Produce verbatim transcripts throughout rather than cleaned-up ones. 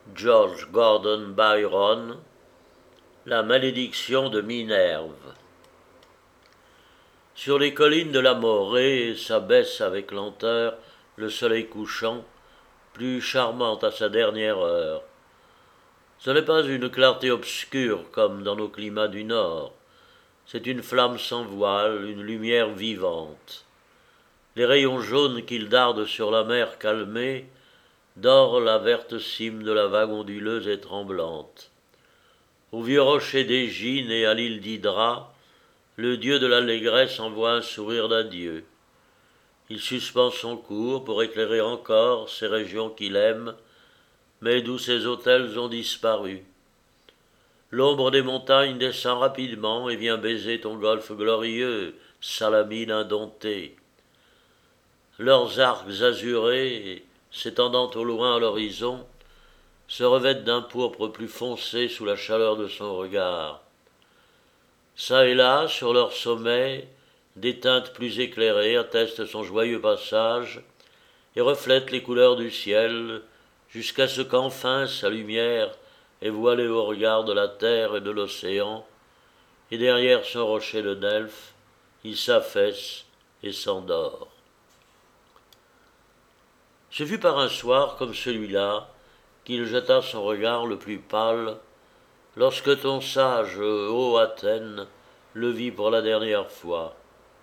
George Gordon Byron, La malédiction de Minerve. Sur les collines de la Morée s'abaisse avec lenteur le soleil couchant, plus charmante à sa dernière heure. Ce n'est pas une clarté obscure comme dans nos climats du Nord, c'est une flamme sans voile, une lumière vivante. Les rayons jaunes qu'ils dardent sur la mer calmée dorent la verte cime de la vague onduleuse et tremblante. Au vieux rocher d'Égine et à l'île d'Hydra, le dieu de l'allégresse envoie un sourire d'adieu. Il suspend son cours pour éclairer encore ces régions qu'il aime, mais d'où ces hôtels ont disparu. L'ombre des montagnes descend rapidement et vient baiser ton golfe glorieux, Salamine indomptée. Leurs arcs azurés, s'étendant au loin à l'horizon, se revêtent d'un pourpre plus foncé sous la chaleur de son regard. Çà et là, sur leur sommet, des teintes plus éclairées attestent son joyeux passage et reflètent les couleurs du ciel, jusqu'à ce qu'enfin sa lumière est voilée au regard de la terre et de l'océan, et derrière son rocher de Delphes, il s'affaisse et s'endort. Ce fut par un soir comme celui-là qu'il jeta son regard le plus pâle, lorsque ton sage, ô Athènes, le vit pour la dernière fois.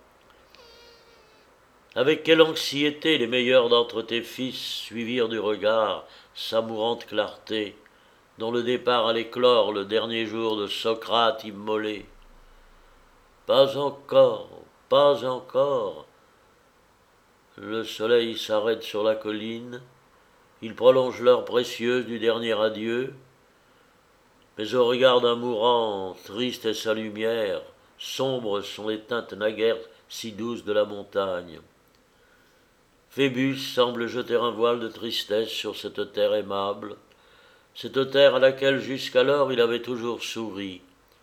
Avec quelle anxiété les meilleurs d'entre tes fils suivirent du regard sa mourante clarté, dont le départ allait clore le dernier jour de Socrate immolé. Pas encore, pas encore. Le soleil s'arrête sur la colline, il prolonge l'heure précieuse du dernier adieu, mais au regard d'un mourant, triste est sa lumière, sombres sont les teintes naguère si douces de la montagne. Phébus semble jeter un voile de tristesse sur cette terre aimable, cette terre à laquelle jusqu'alors il avait toujours souri.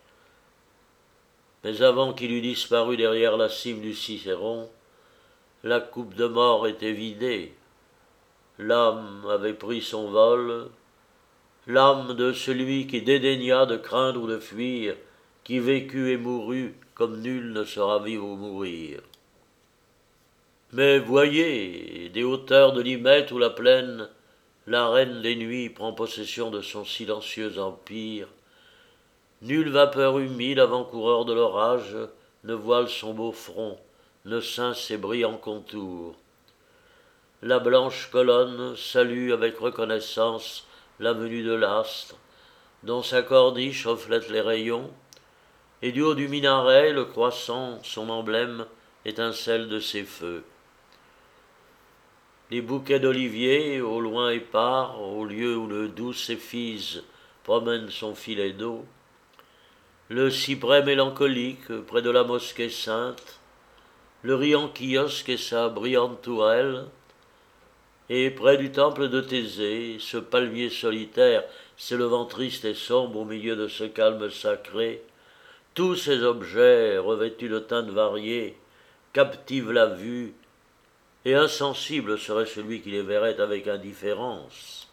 Mais avant qu'il eût disparu derrière la cime du Cicéron, la coupe de mort était vidée. L'âme avait pris son vol, l'âme de celui qui dédaigna de craindre ou de fuir, qui vécut et mourut comme nul ne saura vivre ou mourir. Mais voyez, des hauteurs de l'Hymette ou la plaine, la reine des nuits prend possession de son silencieux empire. Nulle vapeur humide avant-coureur de l'orage ne voile son beau front, ne ceint ses brillants contours. La blanche colonne salue avec reconnaissance la venue de l'astre, dont sa corniche reflète les rayons, et du haut du minaret, le croissant, son emblème, étincelle de ses feux. Les bouquets d'oliviers, au loin épars, au lieu où le doux Céphise promène son filet d'eau, le cyprès mélancolique près de la mosquée sainte, le riant kiosque et sa brillante tourelle, et près du temple de Thésée, ce palmier solitaire s'élevant triste et sombre au milieu de ce calme sacré, tous ces objets, revêtus de teintes variées, captivent la vue, et insensible serait celui qui les verrait avec indifférence.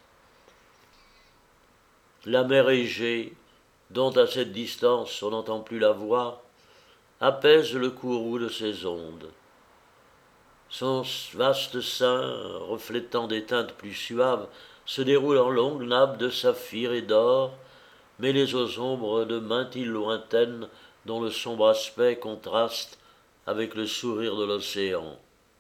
La mer Égée, dont à cette distance on n'entend plus la voix, apaise le courroux de ses ondes. Son vaste sein, reflétant des teintes plus suaves, se déroule en longues nappes de saphir et d'or, mêlées aux ombres de maintes îles lointaines dont le sombre aspect contraste avec le sourire de l'océan.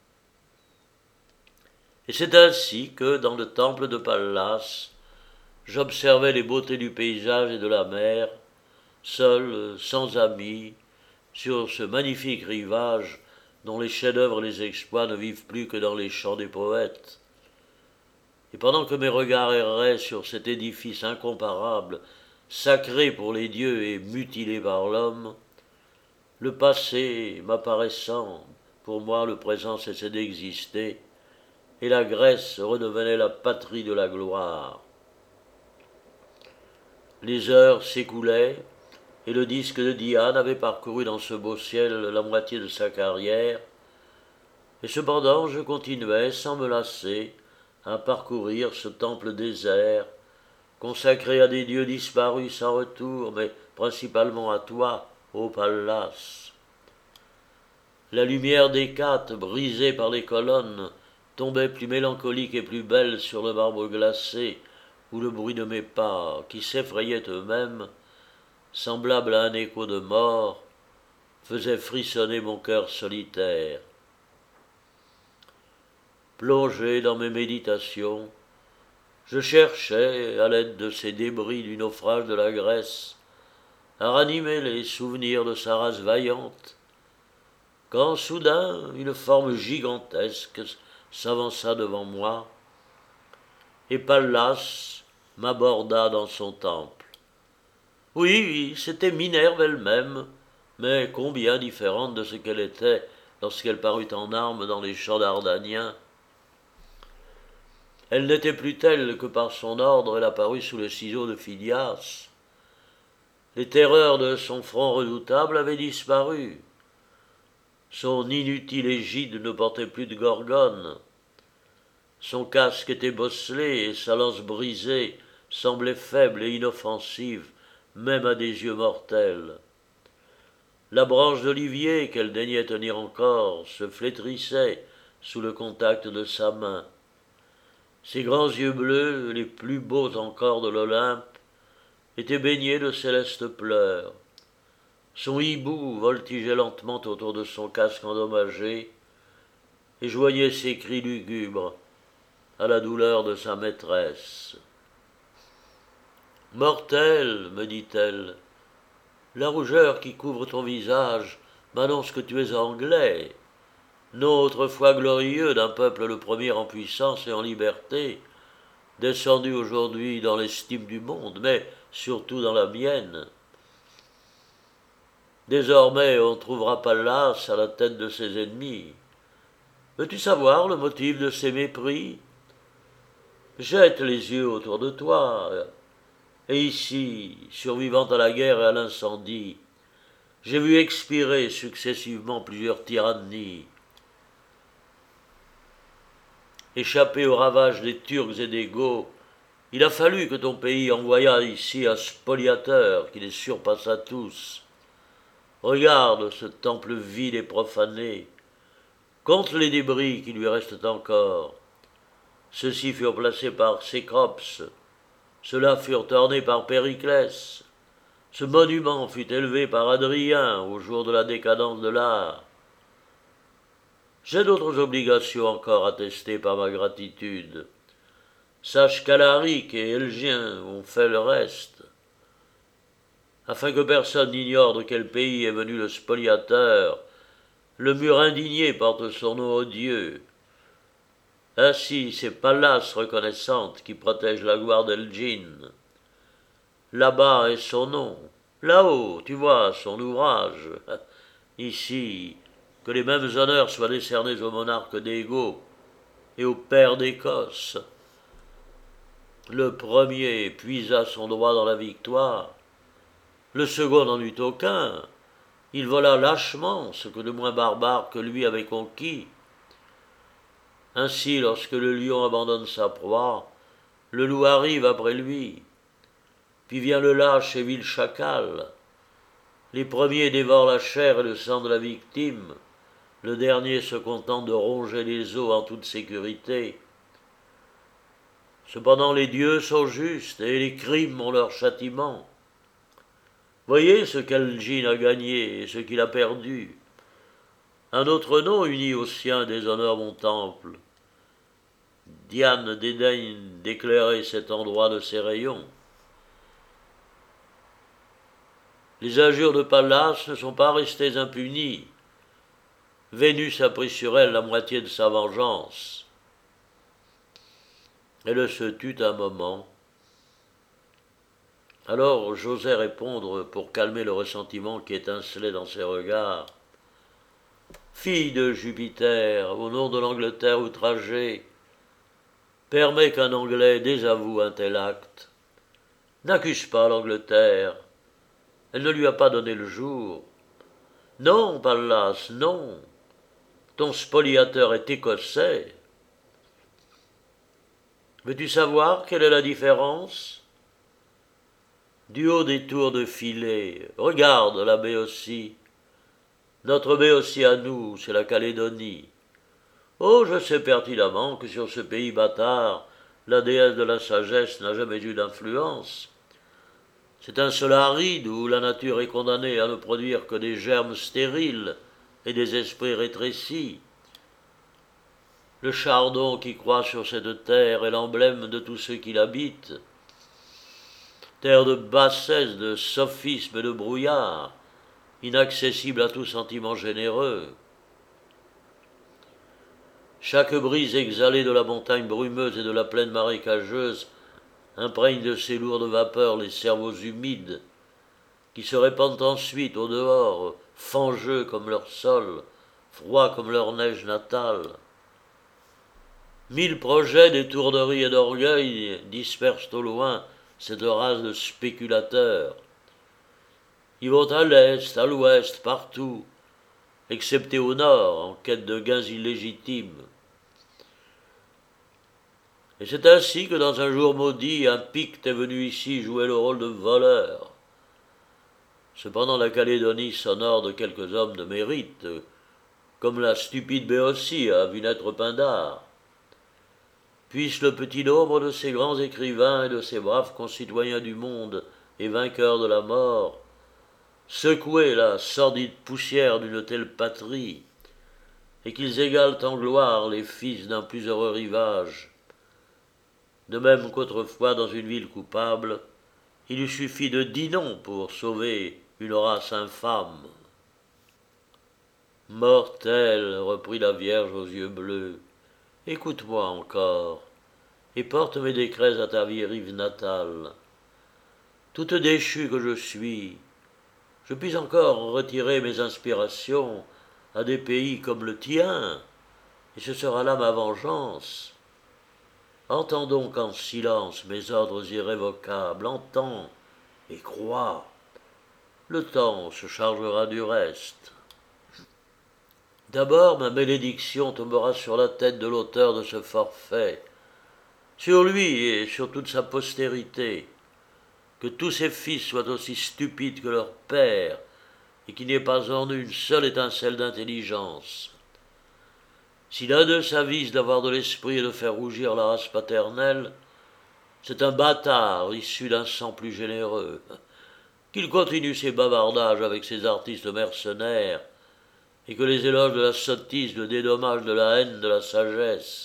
Et c'est ainsi que, dans le temple de Pallas, j'observais les beautés du paysage et de la mer, seul, sans amis, sur ce magnifique rivage dont les chefs-d'œuvre et les exploits ne vivent plus que dans les chants des poètes. Et pendant que mes regards erraient sur cet édifice incomparable, sacré pour les dieux et mutilé par l'homme, le passé m'apparaissant, pour moi le présent cessait d'exister, et la Grèce redevenait la patrie de la gloire. Les heures s'écoulaient, et le disque de Diane avait parcouru dans ce beau ciel la moitié de sa carrière, et cependant je continuais, sans me lasser, à parcourir ce temple désert, consacré à des dieux disparus sans retour, mais principalement à toi, ô Pallas. La lumière d'Hécate, brisée par les colonnes, tombait plus mélancolique et plus belle sur le marbre glacé, où le bruit de mes pas, qui s'effrayaient eux-mêmes, semblable à un écho de mort, faisait frissonner mon cœur solitaire. Plongé dans mes méditations, je cherchais, à l'aide de ces débris du naufrage de la Grèce, à ranimer les souvenirs de sa race vaillante, quand soudain une forme gigantesque s'avança devant moi, et Pallas m'aborda dans son temple. Oui, oui, c'était Minerve elle-même, mais combien différente de ce qu'elle était lorsqu'elle parut en armes dans les champs dardaniens. Elle n'était plus telle que par son ordre elle apparut sous le ciseau de Phidias. Les terreurs de son front redoutable avaient disparu. Son inutile égide ne portait plus de gorgone. Son casque était bosselé et sa lance brisée semblait faible et inoffensive, même à des yeux mortels. La branche d'olivier qu'elle daignait tenir encore se flétrissait sous le contact de sa main. Ses grands yeux bleus, les plus beaux encore de l'Olympe, étaient baignés de célestes pleurs. Son hibou voltigeait lentement autour de son casque endommagé et joignait ses cris lugubres à la douleur de sa maîtresse. « Mortel, me dit-elle, la rougeur qui couvre ton visage m'annonce que tu es anglais. Nom autrefois glorieux d'un peuple le premier en puissance et en liberté, descendu aujourd'hui dans l'estime du monde, mais surtout dans la mienne. Désormais on trouvera Pallas à la tête de ses ennemis. Veux-tu savoir le motif de ces mépris? Jette les yeux autour de toi, et ici, survivant à la guerre et à l'incendie, j'ai vu expirer successivement plusieurs tyrannies. Échappé aux ravages des Turcs et des Goths, il a fallu que ton pays envoyât ici un spoliateur qui les surpassa tous. Regarde ce temple vide et profané, compte les débris qui lui restent encore. Ceux-ci furent placés par Cécrops, ceux-là furent ornés par Périclès, ce monument fut élevé par Adrien au jour de la décadence de l'art. J'ai d'autres obligations encore attestées par ma gratitude. Sache qu'Alaric et Elgien ont fait le reste. Afin que personne n'ignore de quel pays est venu le spoliateur, le mur indigné porte son nom odieux. Ainsi, c'est Pallas reconnaissante qui protège la gloire d'Elgin. Là-bas est son nom. Là-haut, tu vois, son ouvrage. Ici, que les mêmes honneurs soient décernés au monarque des Goths et au père d'Écosse. Le premier puisa son droit dans la victoire. Le second n'en eut aucun. Il vola lâchement ce que de moins barbare que lui avait conquis. Ainsi, lorsque le lion abandonne sa proie, le loup arrive après lui. Puis vient le lâche et vil chacal. Les premiers dévorent la chair et le sang de la victime. Le dernier se contente de ronger les os en toute sécurité. Cependant les dieux sont justes et les crimes ont leur châtiment. Voyez ce qu'Elgin a gagné et ce qu'il a perdu. Un autre nom uni au sien déshonore mon temple. Diane dédaigne d'éclairer cet endroit de ses rayons. Les injures de Pallas ne sont pas restées impunies. Vénus a pris sur elle la moitié de sa vengeance. Elle se tut un moment. Alors j'osai répondre pour calmer le ressentiment qui étincelait dans ses regards. Fille de Jupiter, au nom de l'Angleterre outragée, permets qu'un Anglais désavoue un tel acte. N'accuse pas l'Angleterre. Elle ne lui a pas donné le jour. Non, Pallas, non. Ton spoliateur est écossais. Veux-tu savoir quelle est la différence? Du haut des tours de filets, regarde la Béotie. Notre Béotie à nous, c'est la Calédonie. Oh, je sais pertinemment que sur ce pays bâtard, la déesse de la sagesse n'a jamais eu d'influence. C'est un sol aride où la nature est condamnée à ne produire que des germes stériles et des esprits rétrécis. Le chardon qui croît sur cette terre est l'emblème de tous ceux qui l'habitent. Terre de bassesse, de sophisme et de brouillard, inaccessible à tout sentiment généreux. Chaque brise exhalée de la montagne brumeuse et de la plaine marécageuse imprègne de ses lourdes vapeurs les cerveaux humides, qui se répandent ensuite au dehors, fangeux comme leur sol, froids comme leur neige natale. Mille projets d'étourderie et d'orgueil dispersent au loin cette race de spéculateurs. Ils vont à l'est, à l'ouest, partout, excepté au nord, en quête de gains illégitimes. Et c'est ainsi que dans un jour maudit, un Picte est venu ici jouer le rôle de voleur. Cependant la Calédonie s'honore de quelques hommes de mérite, comme la stupide Béotie a vu naître Pindare. Puisse le petit nombre de ces grands écrivains et de ces braves concitoyens du monde et vainqueurs de la mort secouer la sordide poussière d'une telle patrie, et qu'ils égalent en gloire les fils d'un plus heureux rivage. De même qu'autrefois, dans une ville coupable, il eût suffi de dix noms pour sauver une race infâme. Mortel, reprit la Vierge aux yeux bleus, écoute-moi encore, et porte mes décrets à ta vieille rive natale. Toute déchue que je suis, je puis encore retirer mes inspirations à des pays comme le tien, et ce sera là ma vengeance. Entends donc en silence mes ordres irrévocables, entends et crois. Le temps se chargera du reste. D'abord, ma malédiction tombera sur la tête de l'auteur de ce forfait, sur lui et sur toute sa postérité. Que tous ses fils soient aussi stupides que leur père, et qu'il n'y ait pas en eux une seule étincelle d'intelligence. Si l'un d'eux s'avise d'avoir de l'esprit et de faire rougir la race paternelle, c'est un bâtard issu d'un sang plus généreux. Qu'il continue ses bavardages avec ses artistes mercenaires, et que les éloges de la sottise le dédommagent de la haine de la sagesse.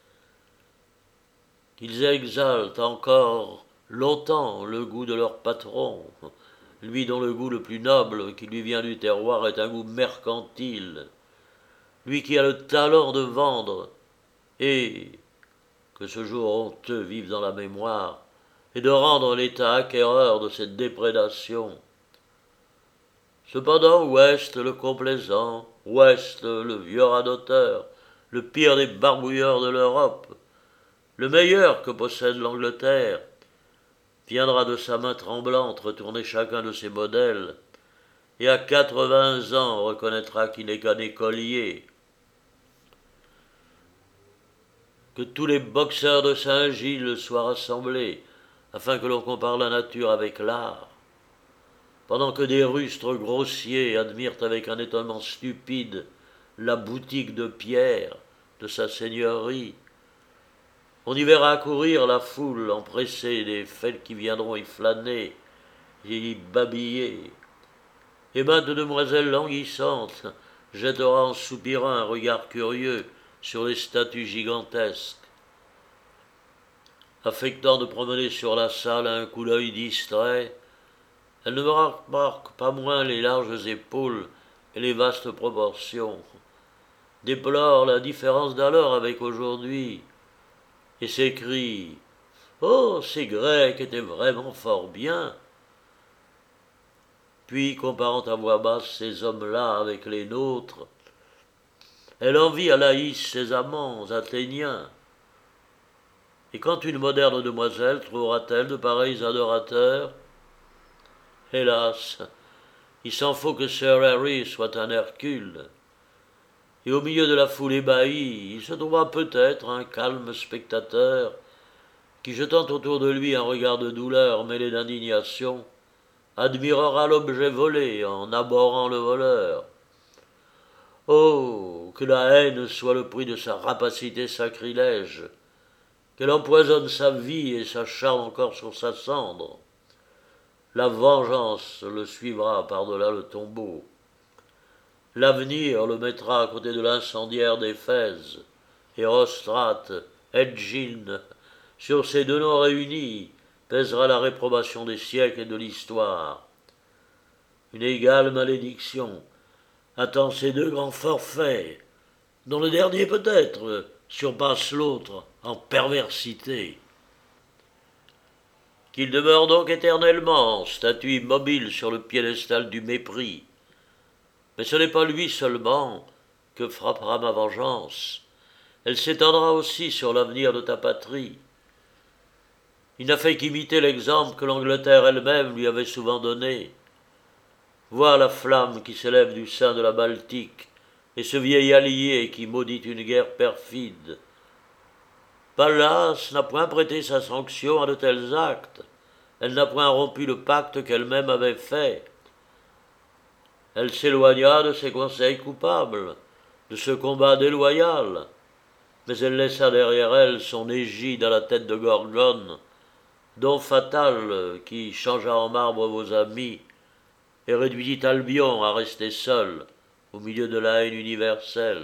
Qu'ils exaltent encore longtemps le goût de leur patron, lui dont le goût le plus noble qui lui vient du terroir est un goût mercantile, lui qui a le talent de vendre, et que ce jour honteux vive dans la mémoire, et de rendre l'état acquéreur de cette déprédation. Cependant, Ouest le complaisant, Ouest le vieux radoteur, le pire des barbouilleurs de l'Europe, le meilleur que possède l'Angleterre, viendra de sa main tremblante retourner chacun de ses modèles, et à quatre-vingts ans reconnaîtra qu'il n'est qu'un écolier. Que tous les boxeurs de Saint-Gilles soient rassemblés, afin que l'on compare la nature avec l'art, pendant que des rustres grossiers admirent avec un étonnement stupide la boutique de pierre de sa seigneurie. On y verra courir la foule empressée des fêtes qui viendront y flâner et y babiller. Et mainte demoiselle languissante jettera en soupirant un regard curieux sur les statues gigantesques. Affectant de promener sur la salle un coup d'œil distrait, elle ne me remarque pas moins les larges épaules et les vastes proportions, déplore la différence d'alors avec aujourd'hui, et s'écrie « Oh, ces Grecs étaient vraiment fort bien !» Puis, comparant à voix basse ces hommes-là avec les nôtres, elle envie à Laïs ses amants athéniens. Et quand une moderne demoiselle trouvera-t-elle de pareils adorateurs? Hélas, il s'en faut que Sir Harry soit un Hercule. Et au milieu de la foule ébahie, il se trouvera peut-être un calme spectateur qui, jetant autour de lui un regard de douleur mêlé d'indignation, admirera l'objet volé en abhorrant le voleur. Oh, que la haine soit le prix de sa rapacité sacrilège, qu'elle empoisonne sa vie et s'acharne encore sur sa cendre. La vengeance le suivra par-delà le tombeau. L'avenir le mettra à côté de l'incendiaire d'Éphèse, Hérostrate, Edgine. Sur ces deux noms réunis pèsera la réprobation des siècles et de l'histoire. Une égale malédiction attend ces deux grands forfaits, dont le dernier peut-être surpasse l'autre en perversité. Qu'il demeure donc éternellement, statue immobile sur le piédestal du mépris. Mais ce n'est pas lui seulement que frappera ma vengeance. Elle s'étendra aussi sur l'avenir de ta patrie. Il n'a fait qu'imiter l'exemple que l'Angleterre elle-même lui avait souvent donné. Vois la flamme qui s'élève du sein de la Baltique, et ce vieil allié qui maudit une guerre perfide. Pallas n'a point prêté sa sanction à de tels actes. Elle n'a point rompu le pacte qu'elle-même avait fait. Elle s'éloigna de ses conseils coupables, de ce combat déloyal, mais elle laissa derrière elle son égide à la tête de Gorgone, don fatal qui changea en marbre vos amis et réduisit Albion à rester seul au milieu de la haine universelle.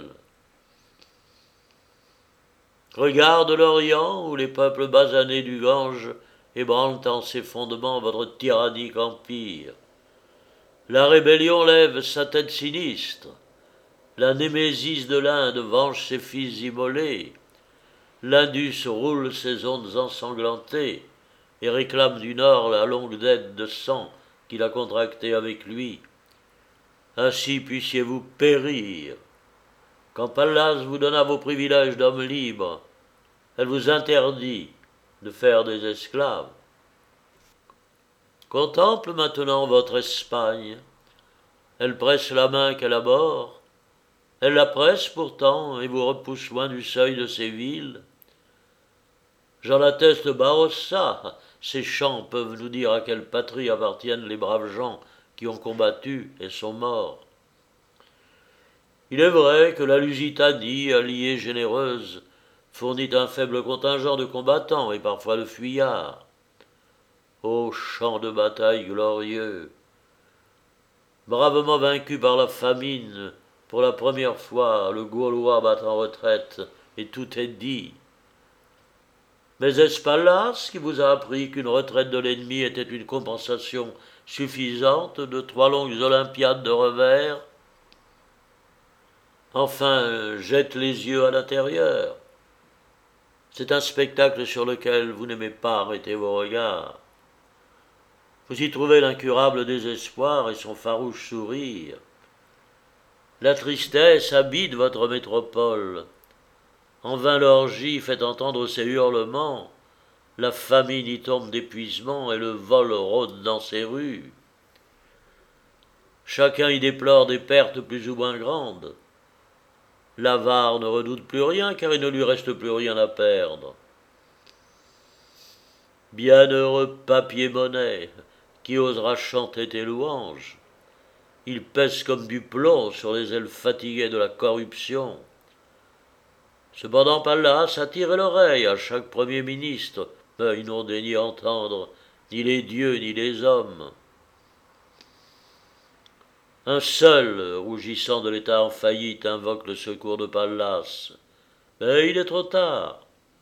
Regarde l'Orient où les peuples basanés du Gange ébranlent en ses fondements votre tyrannique empire. La rébellion lève sa tête sinistre, la Némésis de l'Inde venge ses fils immolés, l'Indus roule ses ondes ensanglantées et réclame du Nord la longue dette de sang qu'il a contractée avec lui. Ainsi puissiez-vous périr. Quand Pallas vous donna vos privilèges d'homme libre, elle vous interdit de faire des esclaves. Contemple maintenant votre Espagne. Elle presse la main qu'elle abhorre. Elle la presse pourtant et vous repousse loin du seuil de ses villes. J'en atteste Barossa. Ces chants peuvent nous dire à quelle patrie appartiennent les braves gens qui ont combattu et sont morts. Il est vrai que la Lusitanie, alliée généreuse, fournit un faible contingent de combattants et parfois de fuyards. Ô champ de bataille glorieux! Bravement vaincu par la famine, pour la première fois, le Gaulois bat en retraite, et tout est dit. Mais est-ce Pallas qui vous a appris qu'une retraite de l'ennemi était une compensation suffisante de trois longues olympiades de revers? Enfin, jette les yeux à l'intérieur. C'est un spectacle sur lequel vous n'aimez pas arrêter vos regards. Vous y trouvez l'incurable désespoir et son farouche sourire. La tristesse habite votre métropole. En vain l'orgie fait entendre ses hurlements, la famine y tombe d'épuisement et le vol rôde dans ses rues. Chacun y déplore des pertes plus ou moins grandes. L'avare ne redoute plus rien car il ne lui reste plus rien à perdre. Bienheureux papier-monnaie, qui osera chanter tes louanges? Il pèse comme du plomb sur les ailes fatiguées de la corruption. Cependant Pallas a tiré l'oreille à chaque premier ministre, mais ils n'ont daigné entendre ni les dieux ni les hommes. Un seul, rougissant de l'état en faillite, invoque le secours de Pallas. Mais il est trop tard.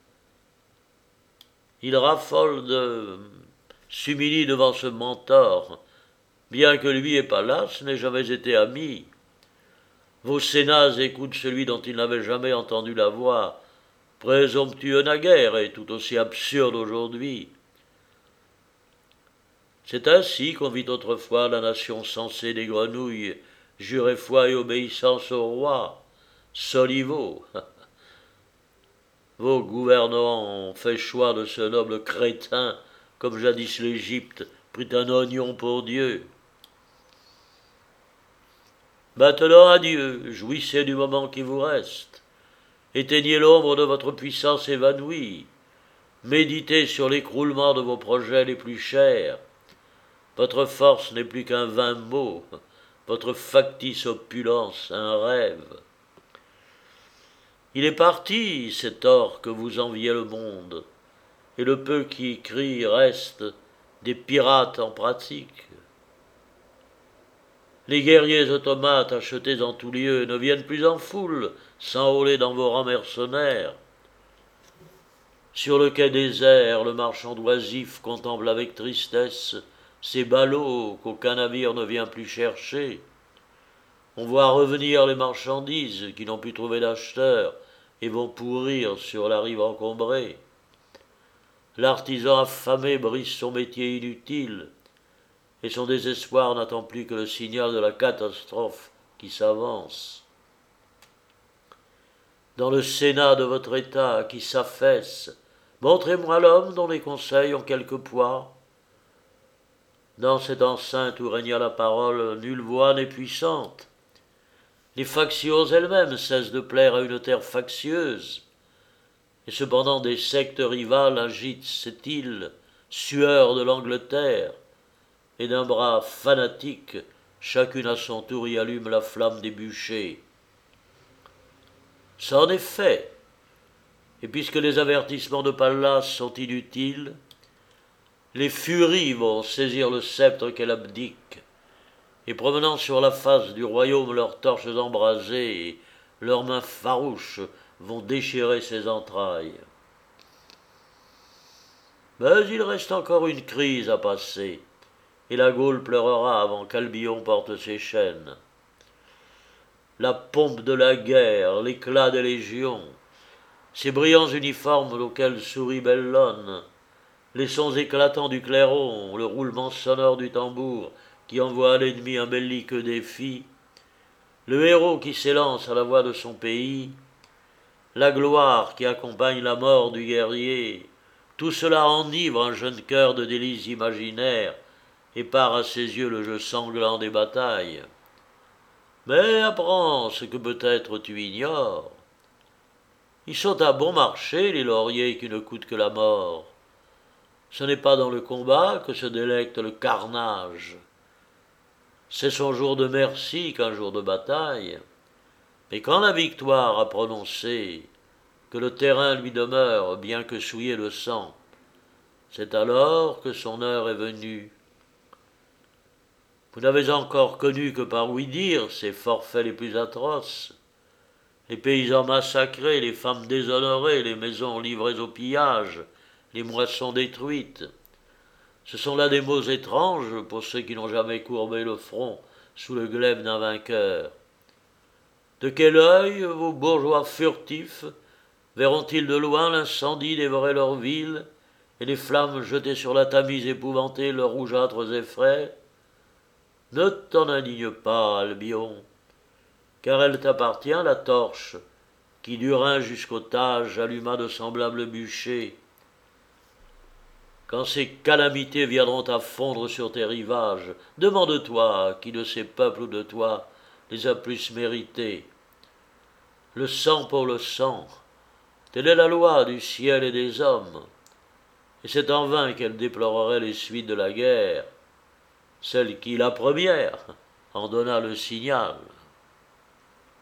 Il raffole de s'humilie devant ce mentor, bien que lui et Pallas n'aient jamais été amis. Vos sénats écoutent celui dont ils n'avaient jamais entendu la voix, présomptueux naguère et tout aussi absurde aujourd'hui. C'est ainsi qu'on vit autrefois la nation sensée des grenouilles, jurer foi et obéissance au roi, Soliveau. Vos gouvernants ont fait choix de ce noble crétin, comme jadis l'Égypte prit un oignon pour Dieu. Maintenant, adieu, jouissez du moment qui vous reste. Éteignez l'ombre de votre puissance évanouie. Méditez sur l'écroulement de vos projets les plus chers. Votre force n'est plus qu'un vain mot, votre factice opulence un rêve. Il est parti, cet or que vous enviez le monde, et le peu qui écrit reste des pirates en pratique. Les guerriers automates achetés en tout lieu ne viennent plus en foule s'enrôler dans vos rangs mercenaires. Sur le quai désert, le marchand oisif contemple avec tristesse ces ballots qu'aucun navire ne vient plus chercher. On voit revenir les marchandises qui n'ont pu trouver d'acheteur et vont pourrir sur la rive encombrée. L'artisan affamé brise son métier inutile, et son désespoir n'attend plus que le signal de la catastrophe qui s'avance. Dans le Sénat de votre État qui s'affaisse, montrez-moi l'homme dont les conseils ont quelque poids. Dans cette enceinte où régna la parole, nulle voix n'est puissante. Les factions elles-mêmes cessent de plaire à une terre factieuse, et cependant des sectes rivales agitent cette île, sueur de l'Angleterre, et d'un bras fanatique, chacune à son tour y allume la flamme des bûchers. C'en est fait, et puisque les avertissements de Pallas sont inutiles, les furies vont saisir le sceptre qu'elle abdique, et promenant sur la face du royaume leurs torches embrasées, leurs mains farouches vont déchirer ses entrailles. Mais il reste encore une crise à passer, et la Gaule pleurera avant qu'Albion porte ses chaînes. La pompe de la guerre, l'éclat des légions, ces brillants uniformes auxquels sourit Bellone, les sons éclatants du clairon, le roulement sonore du tambour qui envoie à l'ennemi un belliqueux défi, le héros qui s'élance à la voix de son pays, la gloire qui accompagne la mort du guerrier, tout cela enivre un jeune cœur de délices imaginaires et part à ses yeux le jeu sanglant des batailles. Mais apprends ce que peut-être tu ignores. Ils sont à bon marché, les lauriers qui ne coûtent que la mort. Ce n'est pas dans le combat que se délecte le carnage. C'est son jour de merci qu'un jour de bataille. Mais quand la victoire a prononcé que le terrain lui demeure bien que souillé de sang, c'est alors que son heure est venue. Vous n'avez encore connu que par ouï-dire ces forfaits les plus atroces, les paysans massacrés, les femmes déshonorées, les maisons livrées au pillage, les moissons détruites. Ce sont là des mots étranges pour ceux qui n'ont jamais courbé le front sous le glaive d'un vainqueur. De quel œil vos bourgeois furtifs verront-ils de loin l'incendie dévorer leur ville et les flammes jeter sur la Tamise épouvantée leurs rougeâtres effraits? Ne t'en indigne pas, Albion, car elle t'appartient, la torche, qui du Rhin jusqu'au Tage alluma de semblables bûchers. Quand ces calamités viendront à fondre sur tes rivages, demande-toi qui de ces peuples ou de toi les a plus mérités. Le sang pour le sang, telle est la loi du ciel et des hommes, et c'est en vain qu'elle déplorerait les suites de la guerre, celle qui, la première, en donna le signal.